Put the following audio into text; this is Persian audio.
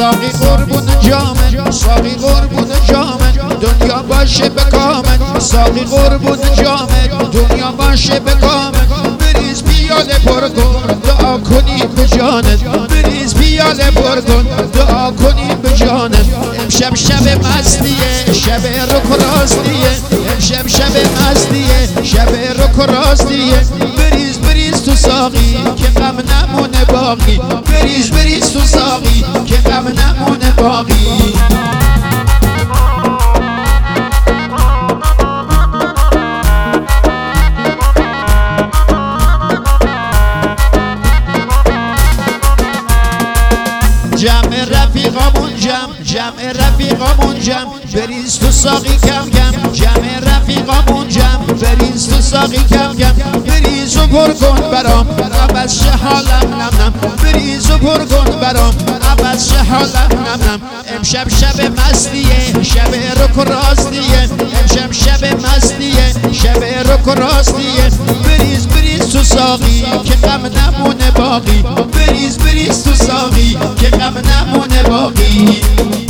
ساقی قربون جامه، ساقی قربون جامه، دنیا باشه به کامه. ساقی قربون جامه، دنیا باشه به کامه. بریز پیاله پر کن دعا کنیم به جانت، بریز پیاله پر کن دعا کنیم به جانت. امشب شب مستیه، شب رک راستیه، امشب شب مستیه، شب رک راستیه. بریز بریز تو ساقی که غم نمونه باقی، بریز بریز تو ساقی که غم نمونه باقی. جمع رفیقامون جمع رفیقامون بریز تو ساقی کم کم. جمع رفیقامون بریز تو ساقی کم کم. بریز و پر کن برام عوض شه حالم نم نم، بریز و پر کن برام عوض شه حالم نم نم. امشب شب مستیه، شب رک راستیه، امشب شب مستیه، شب رک راستیه. بریز بریز تو ساقی که غم نمونه باقی، بریز بریز تو ساقی که غم نمونه باقی.